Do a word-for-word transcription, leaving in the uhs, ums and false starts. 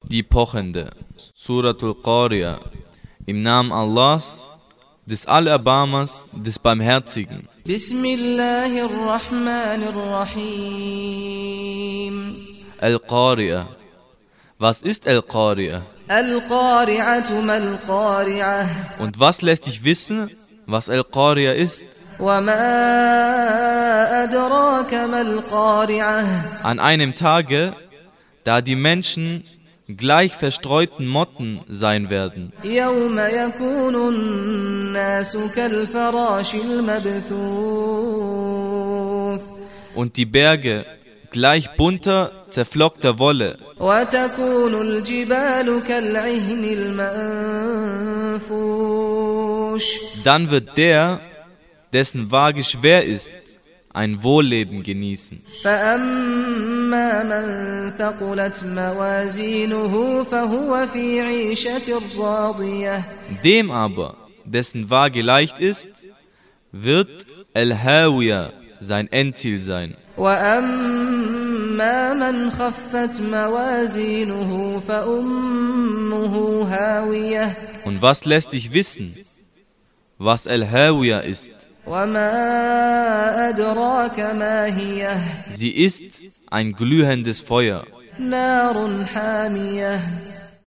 die Pochende. Suratul Qari'ah. Im Namen Allahs, des Allerbarmers, des Barmherzigen. Bismillahirrahmanirrahim. Al-Qari'ah. Was ist Al-Qari'ah? Al-Qari'atu mal-Qari'ah. Und was lässt dich wissen, was Al-Qari'ah ist? وَمَا أَدْرَاكَ مَا الْقَارِعَةُ. An einem Tage, da die Menschen gleich verstreuten Motten sein werden. يَوْمَ يَكُونُ النَّاسُ كَالْفَرَاشِ الْمَبْثُوثِ. Und die Berge gleich bunter, zerflockter Wolle. وَتَكُونُ الْجِبَالُ كَالْعِهْنِ الْمَنفُوشِ. Dann wird der, dessen Waage schwer ist, ein Wohlleben genießen. فَأَمَّا مَنْ ثَقُلَتْ مَوَازِينُهُ فَهُوَ فِي عِيشَةٍ رَاضِيَةٍ. Dem aber, dessen Waage leicht ist, wird Al-Hawiyah sein Endziel sein. وَأَمَّا مَنْ خَفَّتْ مَوَازِينُهُ فَأُمُّهُ هَاوِيَةٌ. Und was lässt dich wissen, was Al-Hawiyah ist? وَمَا أَدْرَاكَ مَا هِيَهْ. Sie ist ein glühendes Feuer. نَارٌ حَامِيَةٌ.